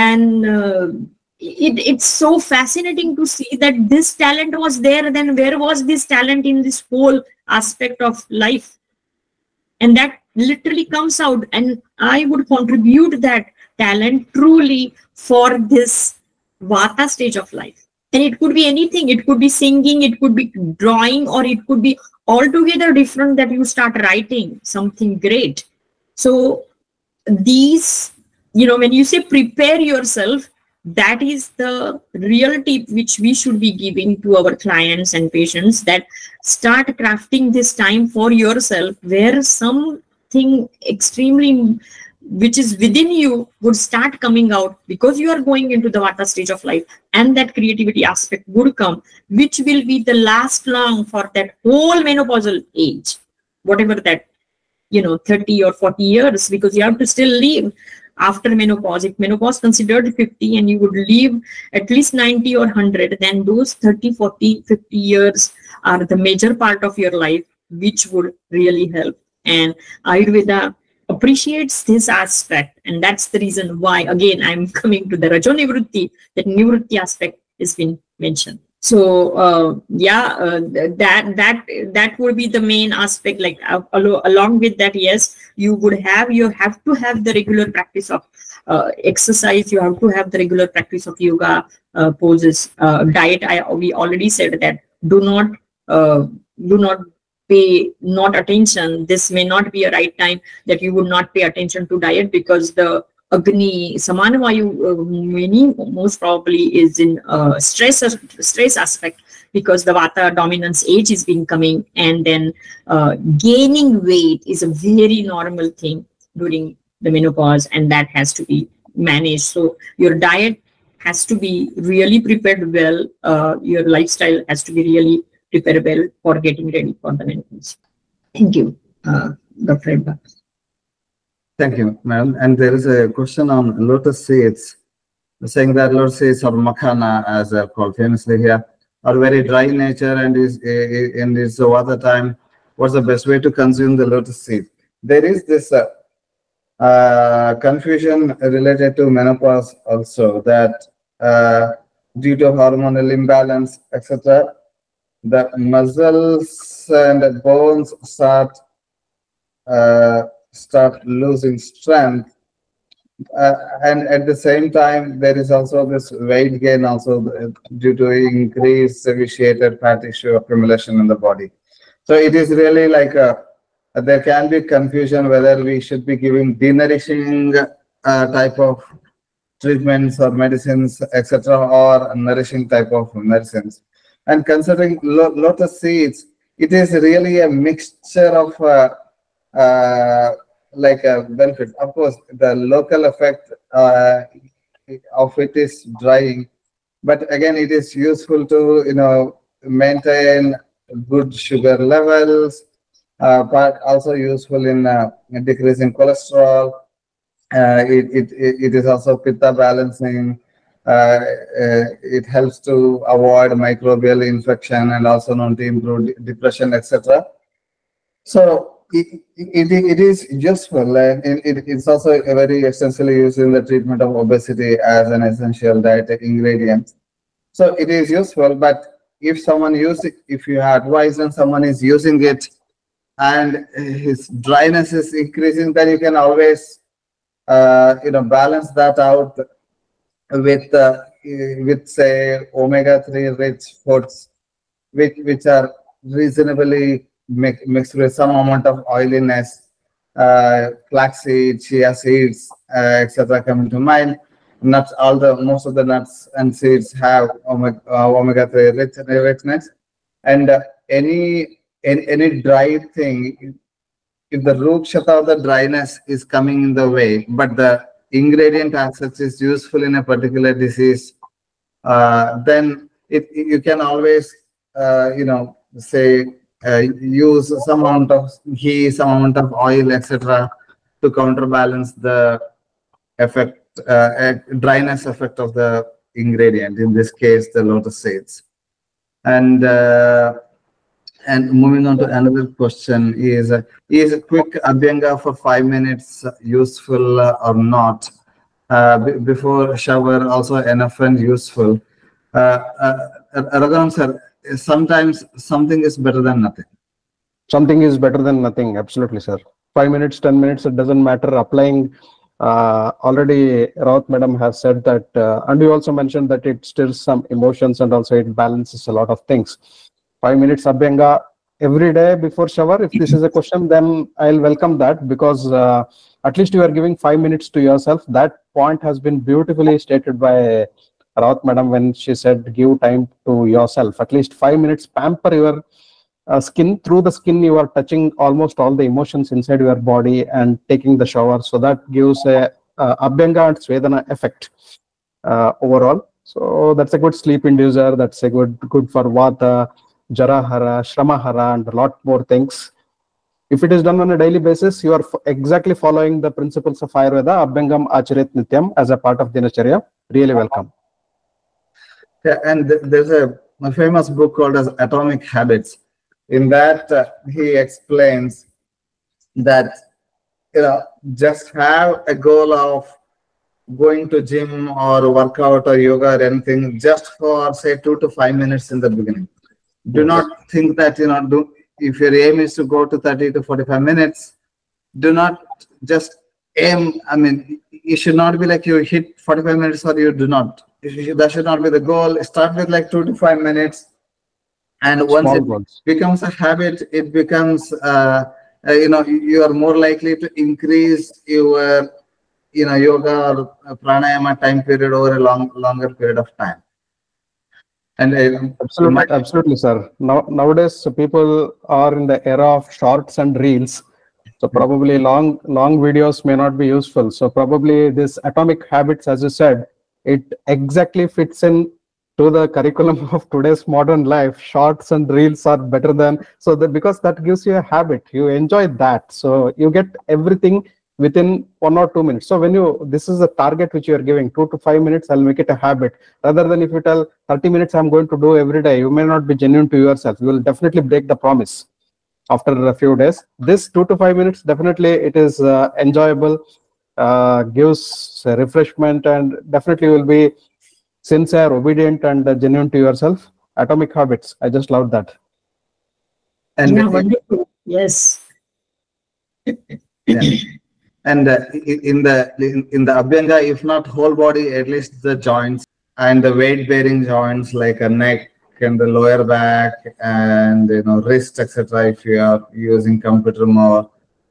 And it's so fascinating to see that this talent was there, then where was this talent in this whole aspect of life? And that literally comes out, and I would contribute that talent truly for this Vata stage of life. And it could be anything. It could be singing, it could be drawing, or it could be altogether different, that you start writing something great. So these, when you say prepare yourself, that is the real tip which we should be giving to our clients and patients, that start crafting this time for yourself, where something extremely which is within you would start coming out, because you are going into the Vata stage of life, and that creativity aspect would come, which will be the last long for that whole menopausal age, whatever that, 30 or 40 years, because you have to still live after menopause. If menopause considered 50 and you would live at least 90 or 100, then those 30, 40, 50 years are the major part of your life, which would really help. And Ayurveda appreciates this aspect, and that's the reason why, again, I'm coming to the Rajo Nivrutti, that Nivrutti aspect has been mentioned. So that would be the main aspect. Like along with that, yes, you have to have the regular practice of exercise. You have to have the regular practice of yoga poses. Diet, we already said that do not pay attention. This may not be a right time that you would not pay attention to diet, because the Agni, Samanavayu, many most probably is in stress aspect, because the Vata dominance age is been coming, and then gaining weight is a very normal thing during the menopause, and that has to be managed. So your diet has to be really prepared well. Your lifestyle has to be really prepared well for getting ready for the menopause. Thank you, Dr. Edba. Thank you, ma'am. And there is a question on lotus seeds, saying that lotus seeds or makhana, as they're called famously here, are very dry in nature and is in this water time. What's the best way to consume the lotus seed? There is this confusion related to menopause also, that due to hormonal imbalance, etc., the muscles and the bones start losing strength, and at the same time there is also this weight gain also due to increased vitiated fat tissue accumulation in the body. So it is really like there can be confusion whether we should be giving denourishing type of treatments or medicines, etc., or nourishing type of medicines. And considering lotus seeds, it is really a mixture of benefits. Of course, the local effect of it is drying, but again, it is useful to maintain good sugar levels, but also useful in decreasing cholesterol. It is also pitta balancing. It helps to avoid microbial infection and also known to improve depression, etc. So it is useful, and it's also very extensively used in the treatment of obesity as an essential diet ingredient. So it is useful, but if you advise and someone is using it and his dryness is increasing, then you can always balance that out with say omega-3 rich foods, which are reasonably mixed with some amount of oiliness. Flaxseed, chia seeds, etc., come to mind. Nuts, most of the nuts and seeds have omega-3 richness, and any dry thing, if the rukshata of the dryness is coming in the way, but the ingredient as such is useful in a particular disease, then you can always use some amount of ghee, some amount of oil, etc., to counterbalance the effect, dryness effect of the ingredient, in this case the lotus seeds. And moving on to another question is a quick abhyanga for 5 minutes useful or not? Before shower also enough and useful? Raghuram sir, sometimes something is better than nothing. Something is better than nothing, absolutely, sir. 5 minutes, 10 minutes, it doesn't matter. Applying, already Rawat madam has said that, and you also mentioned that it stirs some emotions and also it balances a lot of things. 5 minutes abhyanga every day before shower, if this is a question, then I'll welcome that, because at least you are giving 5 minutes to yourself. That point has been beautifully stated by Rawat madam when she said give time to yourself. At least 5 minutes, pamper your skin. Through the skin you are touching almost all the emotions inside your body and taking the shower, so that gives a abhyanga and svedana effect overall. So that's a good sleep inducer, that's a good for vata, jarahara, shramahara, and a lot more things. If it is done on a daily basis, you are exactly following the principles of Ayurveda, abhyangam acharit nityam, as a part of dinacharya. Really welcome. Yeah, and there's a famous book called as Atomic Habits. In that, he explains that just have a goal of going to gym or workout or yoga or anything just for say 2 to 5 minutes in the beginning. Do not think that if your aim is to go to 30 to 45 minutes, do not just aim. I mean, it should not be like you hit 45 minutes or you do not. That should not be the goal. Start with like 2 to 5 minutes. And once it becomes a habit, it becomes, you are more likely to increase your yoga or pranayama time period over a longer period of time. And Absolutely, sir. Nowadays, people are in the era of shorts and reels. So probably long videos may not be useful. So probably this Atomic Habits, as you said, it exactly fits in to the curriculum of today's modern life. Shorts and reels are better than, so that because that gives you a habit, you enjoy that. So you get everything within 1 or 2 minutes. So this is a target which you are giving, 2 to 5 minutes, I'll make it a habit. Rather than if you tell 30 minutes I'm going to do every day, you may not be genuine to yourself. You will definitely break the promise after a few days. This 2 to 5 minutes, definitely it is enjoyable, gives refreshment, and definitely will be sincere, obedient, and genuine to yourself. Atomic Habits, I just love that. And yeah, wonderful. Yes. Yeah. And in the Abhyanga, if not whole body, at least the joints and the weight bearing joints like a neck and the lower back and wrist, etc. If you are using computer more,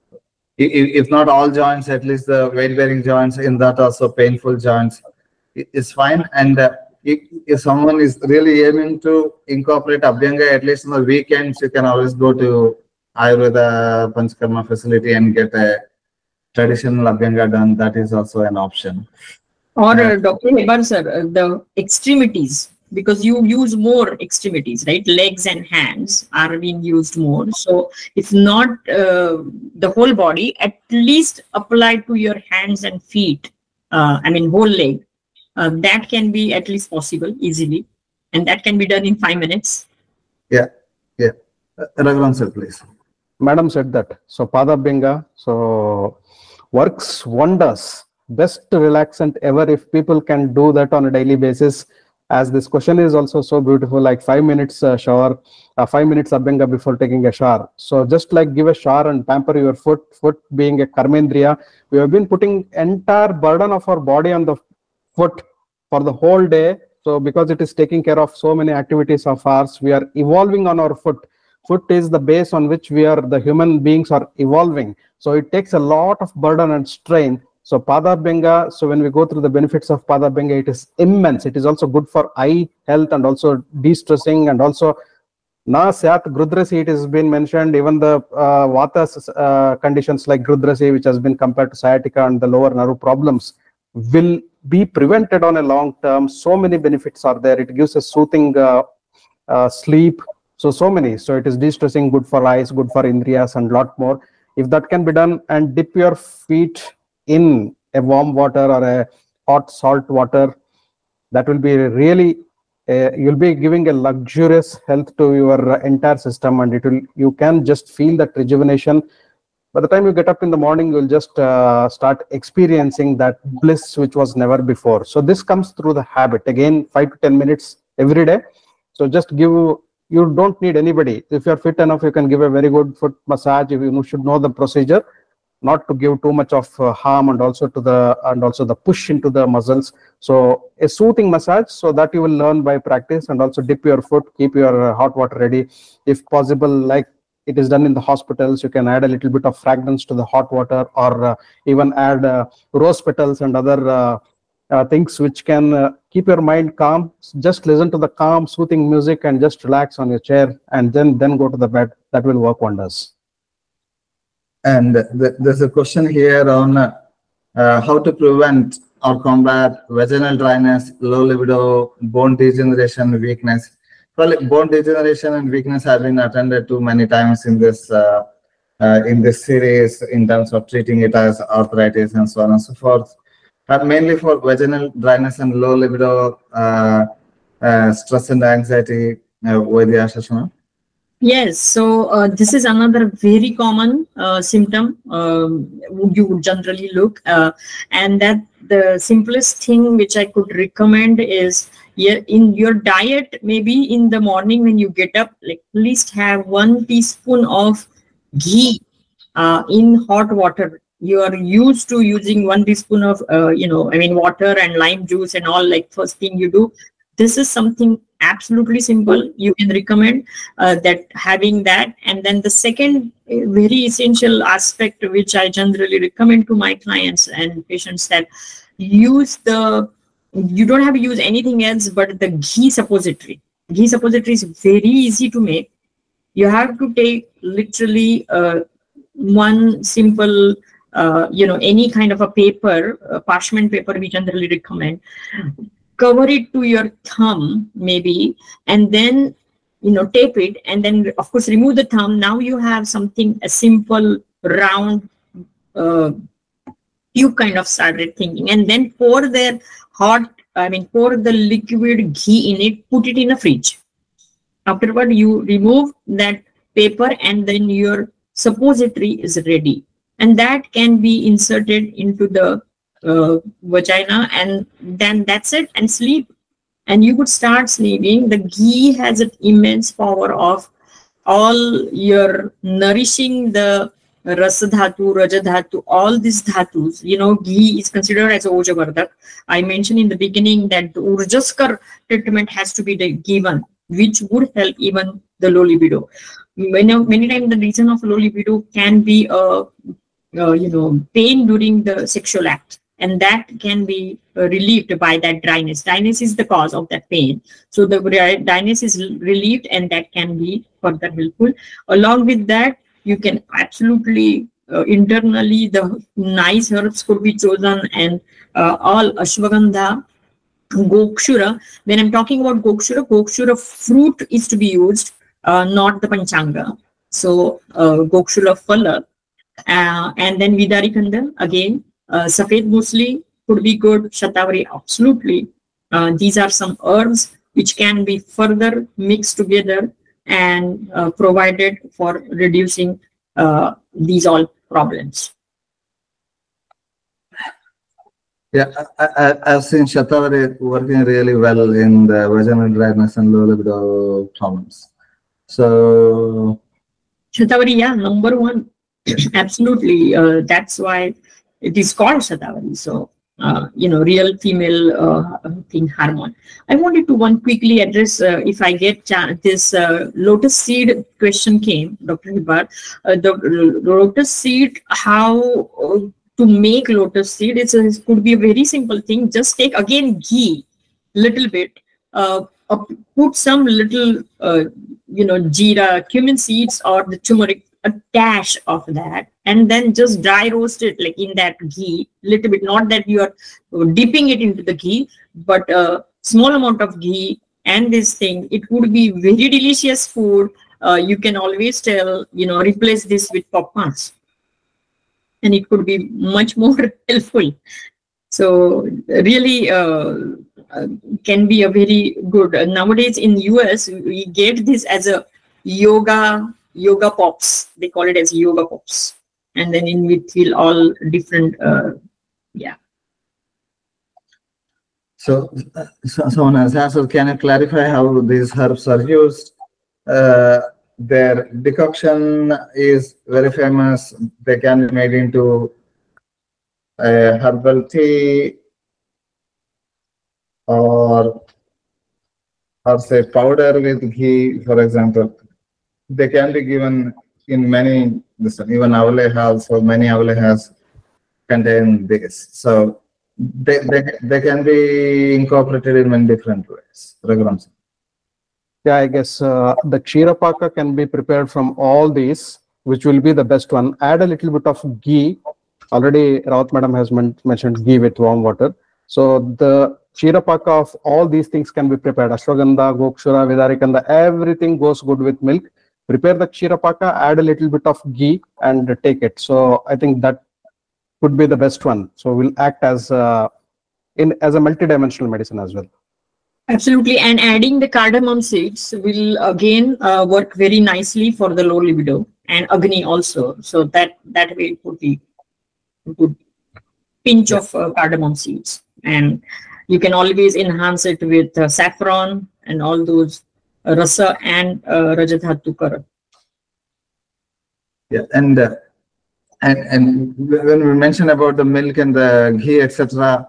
if not all joints, at least the weight bearing joints, in that also painful joints is fine. And if someone is really aiming to incorporate Abhyanga, at least on the weekends, you can always go to Ayurveda Panchakarma facility and get a traditional Abhyanga done. That is also an option. Or Dr. Hebar sir, the extremities, because you use more extremities, right? Legs and hands are being used more. So if not the whole body, at least apply to your hands and feet. Whole leg. That can be at least possible easily, and that can be done in 5 minutes. Yeah. Raghuram sir, please. Madam said that. So Padabhyanga, so works wonders. Best relaxant ever if people can do that on a daily basis. As this question is also so beautiful, like 5 minutes shower, 5 minutes Abhyanga before taking a shower. So just like give a shower and pamper your foot being a karmendriya, we have been putting entire burden of our body on the foot for the whole day. So because it is taking care of so many activities of ours, we are evolving on our foot. Foot is the base on which the human beings are evolving. So it takes a lot of burden and strain. So Padabhyanga, so when we go through the benefits of Padabhyanga, it is immense. It is also good for eye health and also de-stressing, and also Na Syat Grudrasi, it has been mentioned, even the Vata conditions like Grudrasi, which has been compared to sciatica and the lower nerve problems, will be prevented on a long term. So many benefits are there. It gives a soothing sleep. So many. So it is de-stressing, good for eyes, good for indriyas, and lot more. If that can be done, and dip your feet in a warm water or a hot salt water, that will be really you'll be giving a luxurious health to your entire system, and you can just feel that rejuvenation. By the time you get up in the morning, you'll just start experiencing that bliss which was never before. So this comes through the habit. Again, 5 to 10 minutes every day. So just you don't need anybody. If you're fit enough, you can give a very good foot massage. You should know the procedure, not to give too much of harm, and also the push into the muscles. So a soothing massage, so that you will learn by practice, and also dip your foot, keep your hot water ready. If possible, like it is done in the hospitals, you can add a little bit of fragrance to the hot water, or even add rose petals and other things which can keep your mind calm. Just listen to the calm, soothing music and just relax on your chair, and then go to the bed. That will work wonders. And there's a question here on how to prevent or combat vaginal dryness, low libido, bone degeneration, weakness. Well, bone degeneration and weakness have been attended to many times in this series in terms of treating it as arthritis and so on and so forth. But mainly for vaginal dryness and low libido, stress and anxiety, Vaidya Shashma. Yes, so this is another very common symptom you would generally look, and that the simplest thing which I could recommend is, in your diet, maybe in the morning when you get up, like at least have 1 teaspoon of ghee in hot water. You are used to using 1 teaspoon of water and lime juice and all, like first thing you do. This is something absolutely simple. You can recommend that having that. And then the second very essential aspect, which I generally recommend to my clients and patients, that you don't have to use anything else but the ghee suppository. Ghee suppository is very easy to make. You have to take literally one simple, any kind of a paper, parchment paper, we generally recommend. Cover it to your thumb, maybe, and then, tape it, and then, of course, remove the thumb. Now you have something, a simple, round tube kind of started thinking, and then pour the liquid ghee in it, put it in a fridge. Afterward, you remove that paper, and then your suppository is ready. And that can be inserted into the vagina, and then that's it, and sleep. And you could start sleeping. The ghee has an immense power of all your nourishing the rasa dhatu, raja dhatu, all these dhatus. Ghee is considered as a Ojavardhak. I mentioned in the beginning that the Urjaskar treatment has to be given, which would help even the low libido. Many times the reason of low libido can be pain during the sexual act, and that can be relieved by that dryness. Dryness is the cause of that pain. So the dryness is relieved, and that can be further helpful. Along with that, you can absolutely internally, the nice herbs could be chosen, and all ashwagandha, gokshura. When I'm talking about gokshura fruit is to be used, not the panchanga. So gokshura phala, and then vidarikanda again. Safed musli could be good. Shatavari, absolutely. These are some herbs which can be further mixed together and provided for reducing these all problems. Yeah, I've seen Shatavari working really well in the vaginal dryness and low libido problems. So Shatavari, yeah, number one. Absolutely. That's why it is called Shatavari. So, real female thing hormone. I wanted to quickly address, if I get this lotus seed question came, Dr. Hebbard. The lotus seed, how to make lotus seed, it could be a very simple thing. Just take, again, ghee, little bit, put some little, jeera, cumin seeds, or the turmeric, a dash of that, and then just dry roast it like in that ghee, little bit. Not that you are dipping it into the ghee, but a small amount of ghee and this thing. It would be very delicious food. You can always tell, replace this with popcorns, and it could be much more helpful. So really can be a very good. Nowadays in US, we get this as a yoga pops. They call it as yoga pops, and then in which will all different. So someone has asked, can you clarify how these herbs are used? Their decoction is very famous. They can be made into a herbal tea, or say powder with ghee, for example. They can be given in many, even avale has, so many avale has contain this. So they can be incorporated in many different ways. Raghuram. Yeah, I guess the Kshirapaka can be prepared from all these, which will be the best one. Add a little bit of ghee. Already Rawat madam has mentioned ghee with warm water. So the Kshirapaka of all these things can be prepared. Ashwagandha, Gokshura, Vidarikanda, everything goes good with milk. Prepare the Kshirapaka, add a little bit of ghee and take it. So I think that could be the best one. So will act as a multidimensional medicine as well. Absolutely, and adding the cardamom seeds will again work very nicely for the low libido, and Agni also. So that way it would be a good pinch of cardamom seeds, and you can always enhance it with saffron and all those rasa and rajadhatu kara. Yeah, and when we mention about the milk and the ghee, etc.,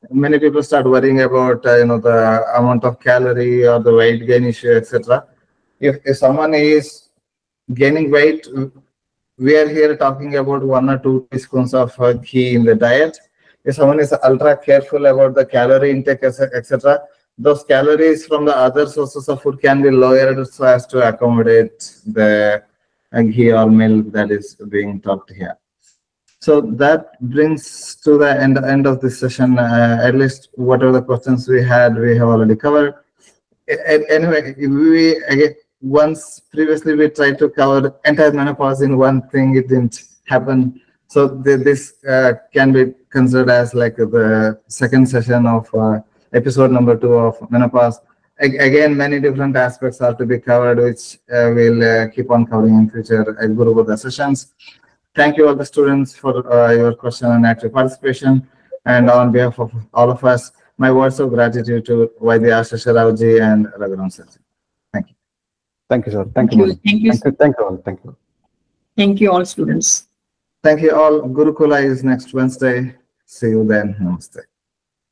many people start worrying about the amount of calorie or the weight gain issue, etc. If someone is gaining weight, we are here talking about 1 or 2 teaspoons of ghee in the diet. If someone is ultra careful about the calorie intake, etc., those calories from the other sources of food can be lowered so as to accommodate the ghee or milk that is being talked here. So that brings to the end of this session. At least whatever the questions we had, we have already covered. Anyway, once previously we tried to cover entire menopause in one thing, it didn't happen. So this can be considered as like the second session of episode number 2 of menopause. Again, many different aspects are to be covered, which we'll keep on covering in future Guru Buddha sessions. Thank you all the students for your question and active participation. And on behalf of all of us, my words of gratitude to Vaidya Shesha Raoji and Raghuram Sir. Thank you. Thank you, sir. Thank you. Thank you. Thank you all. Thank you. Thank you all students. Thank you all. Gurukula is next Wednesday. See you then. Namaste.